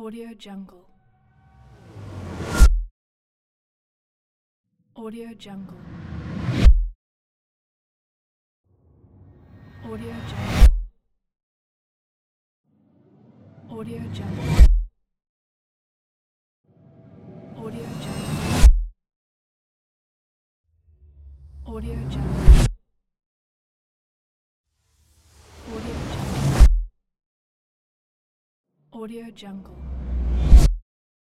Audio Jungle. Audio Jungle. Audio Jungle. Audio Jungle. Audio Jungle. Audio Jungle. Audio Jungle. Audio Jungle.